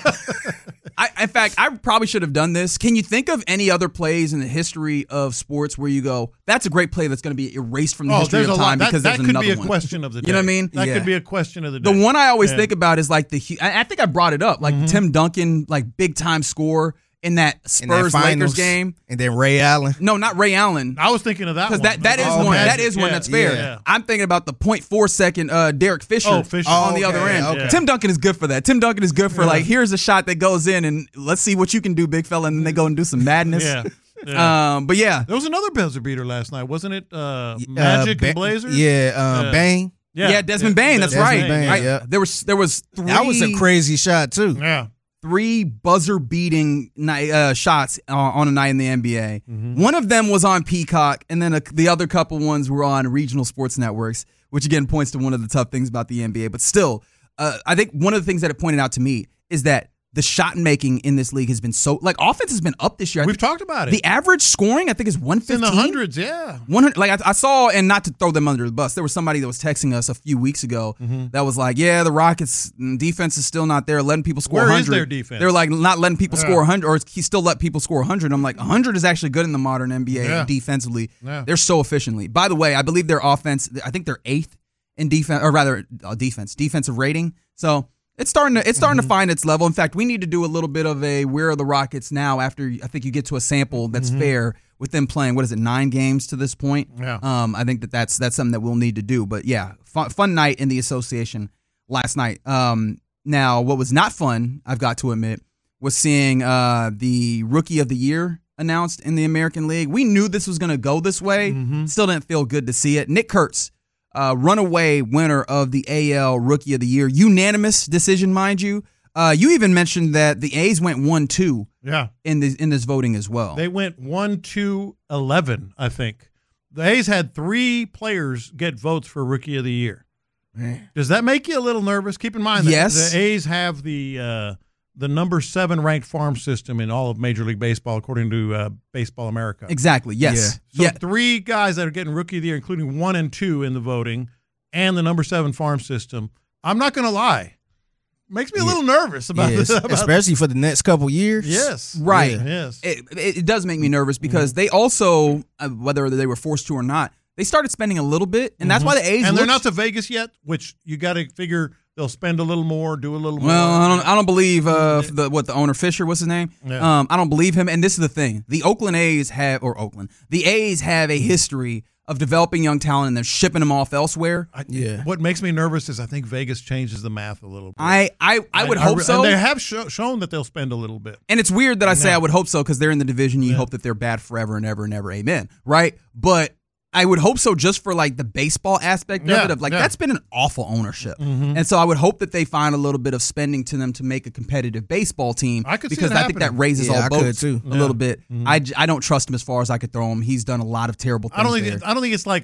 I, in fact, I probably should have done this. Can you think of any other plays in the history of sports where you go, that's a great play that's going to be erased from the oh, history there's of a time lot. That, because that there's could another be a one? question of the day. You know what I mean? That Yeah. could be a question of the day. The one I always Yeah. think about is like the Hu- I I think I brought it up, like Tim Duncan, like big time score in that In that Spurs finals, Lakers game. And then Ray Allen. No, not Ray Allen. I was thinking of that Because one. that, that is Oh, one. Magic, That is one yeah, that's fair. yeah. I'm thinking about the point four second uh, Derek Fisher, Oh, Fisher. on Oh, the other okay, end. okay. Tim Duncan is good for that. Tim Duncan is good for like, here's a shot that goes in and let's see what you can do, big fella, and then they go and do some madness. Yeah. yeah. Um, but yeah, There was another buzzer beater last night, wasn't it? Uh, Uh, Magic Ba- and Blazers. Yeah, uh, Yeah. Bang. yeah, Desmond Bain. That's Desmond right. Bane, Right. yeah. There was there was three. That was a crazy shot, too. Yeah. three buzzer beating night, uh, shots uh, on a night in the N B A. Mm-hmm. One of them was on Peacock, and then a, the other couple ones were on regional sports networks, which again points to one of the tough things about the N B A. But still, uh, I think one of the things that it pointed out to me is that the shot making in this league has been so like offense has been up this year. I We've think talked about it. the average scoring I think is one It's in fifteen. the hundreds, yeah. one hundred Like I, I saw, and not to throw them under the bus, there was somebody that was texting us a few weeks ago Mm-hmm. that was like, "Yeah, the Rockets' defense is still not there, letting people score Where one is hundred." their defense? They're like not letting people Yeah. score one hundred, or he still let people score one hundred. I'm like, one hundred is actually good in the modern N B A Yeah. defensively. Yeah. They're so efficiently. By the way, I believe their offense, I think they're eighth in defense, or rather, uh, defense, defensive rating. So. It's starting to it's starting Mm-hmm. to find its level. In fact, we need to do a little bit of a where are the Rockets now after I think you get to a sample that's Mm-hmm. fair with them playing what is it nine games to this point. Yeah. Um, I think that that's that's something that we'll need to do. But yeah, fun, fun night in the association last night. Um, now what was not fun, I've got to admit, was seeing uh the Rookie of the Year announced in the American League. We knew this was going to go this way. Mm-hmm. Still didn't feel good to see it. Nick Kurtz. Uh, runaway winner of the A L Rookie of the Year. Unanimous decision, mind you. Uh, you even mentioned that the A's went one two Yeah. in this in this voting as well. They went one, two, eleven, I think. The A's had three players get votes for Rookie of the Year. Does that make you a little nervous? Keep in mind that Yes. the A's have the uh, the number seven ranked farm system in all of Major League Baseball, according to uh, Baseball America. Exactly. Yes. So Yeah. three guys that are getting Rookie of the Year, including one and two in the voting, and the number seven farm system. I'm not going to lie, makes me a little nervous about Yes, this. About especially for the next couple years. yes, Right. Yeah. yes. It, it, it does make me nervous because they also, uh, whether they were forced to or not, they started spending a little bit, and that's why the A's. and they're looked- not to Vegas yet, which you got to figure they'll spend a little more, do a little more. Well, I don't. I don't believe uh, the what the owner Fisher. What's his name? Yeah. Um, I don't believe him. And this is the thing: the Oakland A's have, or Oakland, the A's have a history of developing young talent and they're shipping them off elsewhere. I, Yeah. What makes me nervous is I think Vegas changes the math a little bit. I I, I would hope re- so. And they have sho- shown that they'll spend a little bit. And it's weird that I say Yeah. I would hope so because they're in the division. You hope that they're bad forever and ever and ever. Amen. Right? But I would hope so just for like the baseball aspect Yeah, of it. Of like yeah. that's been an awful ownership, Mhm. and so I would hope that they find a little bit of spending to them to make a competitive baseball team. I could see because it I think that happening. raises Yeah, all I could boats too. a Yeah. little bit. Mhm. I, j- I don't trust him as far as I could throw him. He's done a lot of terrible things. I don't think there. it, I don't think it's like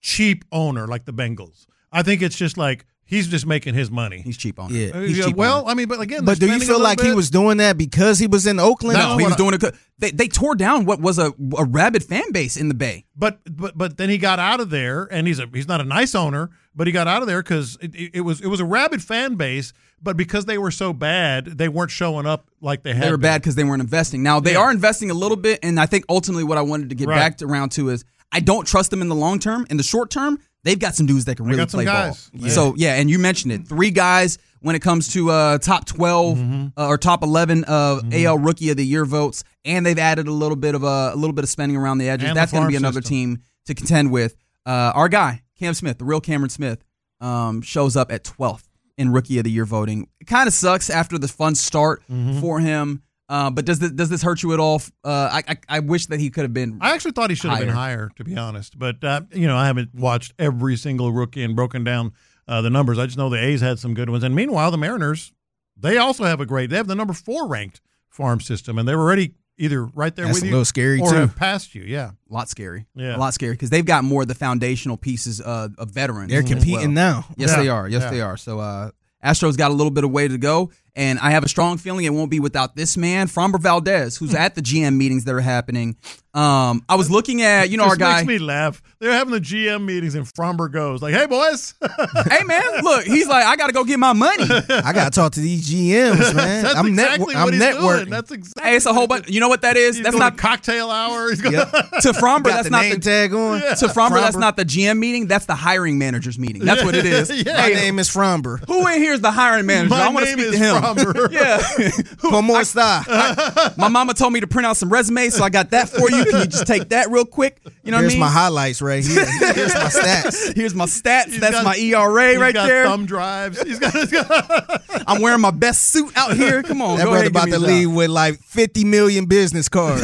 cheap owner like the Bengals. I think it's just like he's just making his money. He's cheap on Yeah. it. He's Yeah, cheap well, on it. I mean, but again, But do they're you spending feel a little like he bit. was doing that because he was in Oakland? No, No, he was what doing it. 'cause They they tore down what was a, a rabid fan base in the Bay. But but but then he got out of there, and he's a he's not a nice owner, but he got out of there because it, it, it was it was a rabid fan base, but because they were so bad, they weren't showing up like they had. They were been. bad because they weren't investing. Now they Yeah. are investing a little bit, and I think ultimately what I wanted to get Right. back to, around to is I don't trust them in the long term. In the short term, they've got some dudes that can They really got some play guys. ball. Yeah. So yeah, and you mentioned it, three guys when it comes to uh, top twelve Mm-hmm. uh, or top eleven of A L Rookie of the Year votes, and they've added a little bit of a, a little bit of spending around the edges. And the That's going to farm be another system. team to contend with. Uh, our guy Cam Smith, the real Cameron Smith, um, shows up at twelfth in Rookie of the Year voting. It kind of sucks after the fun start Mm-hmm. for him. Uh, but does this, does this hurt you at all? Uh, I, I I wish that he could have been. I actually thought he should have been Higher. higher, to be honest. But uh, you know, I haven't watched every single rookie and broken down uh, the numbers. I just know the A's had some good ones, and meanwhile, the Mariners, they also have a great. They have the number four ranked farm system, and they're already either right there That's with a you, little scary, or too. have passed you. Yeah, A lot scary. Yeah. A lot scary because they've got more of the foundational pieces uh, of veterans. They're as competing well. now. Yes, Yeah. they are. Yes, Yeah. they are. So uh, Astros got a little bit of way to go, and I have a strong feeling it won't be without this man, Framber Valdez, who's at the G M meetings that are happening. Um, I was looking at, you know, this our guy. makes me laugh. They're having the G M meetings, and Fromber goes like, "Hey, boys." Hey, man, look, he's like, I got to go get my money. I got to talk to these G Ms, man. That's I'm, exactly network- I'm what he's networking. doing. That's exactly. Hey, it's a whole bunch. You know what that is? He's That's going not to cocktail hour. He's going Yep. to Framber. Got That's the not name the tag on. to Framber. That's Framber. not the G M meeting. That's the hiring managers meeting. That's what it is. Yeah. My Hey, name is Fromber. who in here is the hiring manager? My I want to name speak is to him. Fromber. Yeah. Como esta? My mama told me to print out some resumes, so I got that for you. Can you just take that real quick? You know Here's what I my mean? highlights right here. Here's my stats. Here's my stats. He's That's got- my E R A he's right got there. Thumb drives. He's got. He's got I'm wearing my best suit out here. Come on, That go brother ahead, about give to me a leave job. with like fifty million business cards.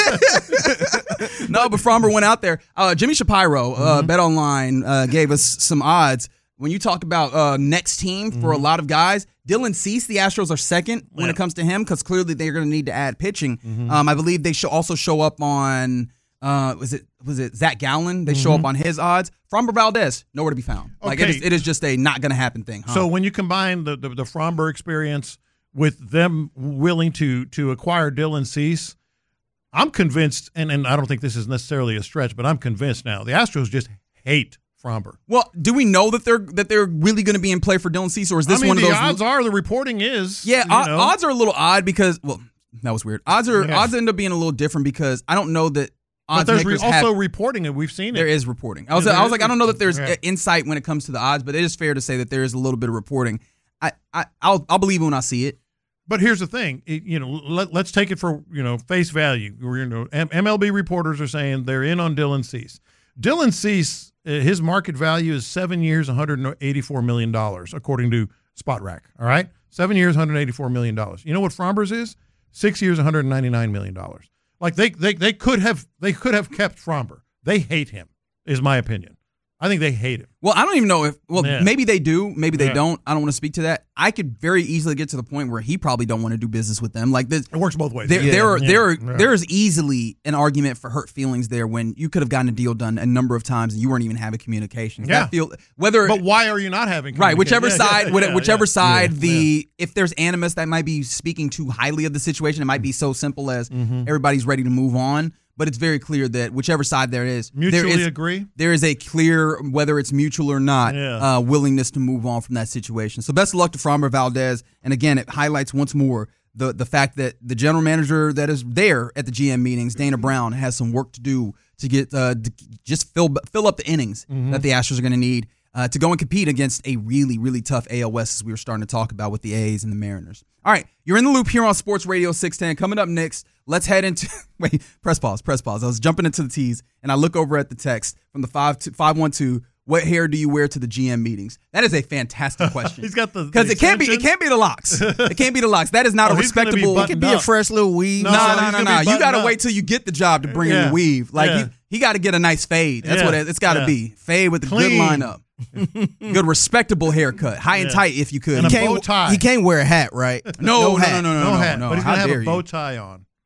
No, but Fromber went out there. Uh, Jimmy Shapiro, uh, Mm-hmm. Bet Online, uh, gave us some odds. When you talk about uh, next team for a lot of guys, Dylan Cease, the Astros are second when Mm-hmm. Yeah. it comes to him because clearly they're going to need to add pitching. Mm-hmm. Um, I believe they should also show up on. Uh, was it was it Zach Gallen? They show up on his odds. Fromber Valdez, nowhere to be found. Like it Mm-hmm. Okay. is, it is just a not going to happen thing. Huh? So when you combine the the, the Fromber experience with them willing to to acquire Dylan Cease, I'm convinced, and, and I don't think this is necessarily a stretch, but I'm convinced now the Astros just hate Fromber. well, do we know that they're that they're really going to be in play for Dylan Cease, or is this I mean, one of the those? odds are the reporting is Yeah, you o- know, odds are a little odd because well, that was weird. Odds are Yeah. odds end up being a little different because I don't know that odds but there's re- makers also have. reporting it. We've seen it. There is reporting. I was Yeah, I there was is like I don't know that there's reporting. uh, insight when it comes to the odds, but it is fair to say that there is a little bit of reporting. I, I I'll I'll believe it when I see it. But here's the thing, it, you know, let, let's take it for you know face value. We're, you know, M- MLB reporters are saying they're in on Dylan Cease. Dylan Cease, uh, his market value is seven years, one hundred eighty-four million dollars, according to SpotRack. All right, seven years, one hundred eighty-four million dollars. You know what Fromber's is? Six years, one hundred ninety-nine million dollars. Like they they they could have they could have kept Fromber. They hate him, is my opinion. I think they hate him. Well, I don't even know if well Yeah. maybe they do, maybe they Yeah. don't. I don't want to speak to that. I could very easily get to the point where he probably don't want to do business with them. Like this, It works both ways. There, Yeah. there, are, Yeah. there, are, Yeah. there is easily an argument for hurt feelings there when you could have gotten a deal done a number of times and you weren't even having communications. Yeah. That feel whether But why are you not having right, whichever communication? Yeah, side, yeah, what- yeah, whichever yeah. side, Yeah. the if there's animus that might be speaking too highly of the situation, it might be so simple as everybody's ready to move on. But it's very clear that whichever side there is, Mutually there is, agree? There is a clear, whether it's mutual or not, Yeah. uh, willingness to move on from that situation. So best of luck to Framber Valdez. And again, it highlights once more the the fact that the general manager that is there at the G M meetings, Dana Brown, has some work to do to get uh, to just fill fill up the innings that the Astros are going to need uh, to go and compete against a really, really tough A L West, as we were starting to talk about with the A's and the Mariners. All right, you're in the loop here on Sports Radio six ten. Coming up next, let's head into – wait, press pause, press pause. I was jumping into the tees, and I look over at the text from the five one two, what hair do you wear to the G M meetings? That is a fantastic question. He's got the- Because the it can't be it extensions. can't be the locks. It can't be the locks. That is not Oh, a he's gonna be respectable – buttoned It could be a up. fresh little weave. No, no, he's no, no, gonna no. be You buttoned got to up. wait till you get the job to bring in Yeah. the weave. Like Yeah. he, he got to get a nice fade. That's Yeah. what it, it's got to Yeah. be. Fade with a good Clean. lineup, good respectable haircut, high and Yeah. tight if you could. And a You Can't- bow tie. He can't wear a hat, right? no, no, hat. no, no, no, No no, hat, no. but he's How gonna have dare a you. bow tie on.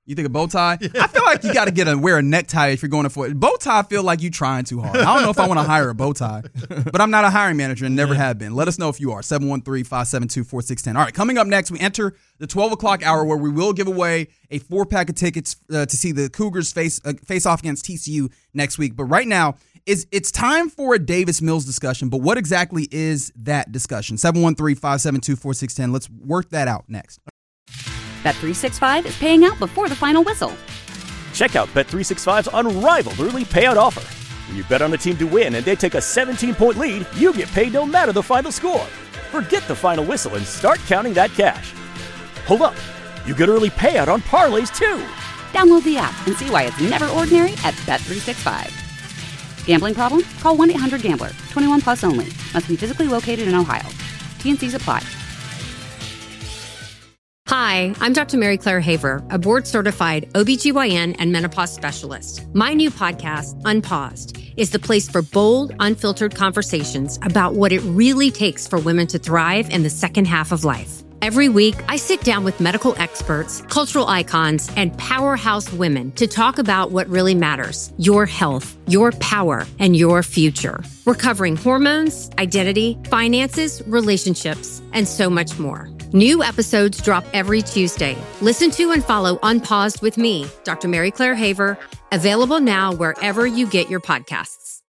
You think a bow tie? I feel like you got to get a wear a necktie if you're going for it. Bow tie, I feel like you trying too hard. I don't know if I want to hire a bow tie, but I'm not a hiring manager and never have been. Let us know if you are. seven one three, five seven two, four six one zero. All right, coming up next, we enter the twelve o'clock hour where we will give away a four pack of tickets uh, to see the Cougars face uh, face off against T C U next week. But right now, is it's time for a Davis Mills discussion. But what exactly is that discussion? seven one three, five seven two, four six one zero. Let's work that out next. Bet three sixty-five is paying out before the final whistle. Check out Bet three sixty-five's unrivaled early payout offer. When you bet on a team to win and they take a seventeen-point lead, you get paid no matter the final score. Forget the final whistle and start counting that cash. Hold up. You get early payout on parlays, too. Download the app and see why it's never ordinary at Bet three sixty-five. Gambling problem? Call one eight hundred gambler. twenty-one plus only. Must be physically located in Ohio. T and C's apply. Hi, I'm Doctor Mary Claire Haver, a board-certified O B G Y N and menopause specialist. My new podcast, Unpaused, is the place for bold, unfiltered conversations about what it really takes for women to thrive in the second half of life. Every week, I sit down with medical experts, cultural icons, and powerhouse women to talk about what really matters: your health, your power, and your future. We're covering hormones, identity, finances, relationships, and so much more. New episodes drop every Tuesday. Listen to and follow Unpaused with me, Doctor Mary Claire Haver, available now wherever you get your podcasts.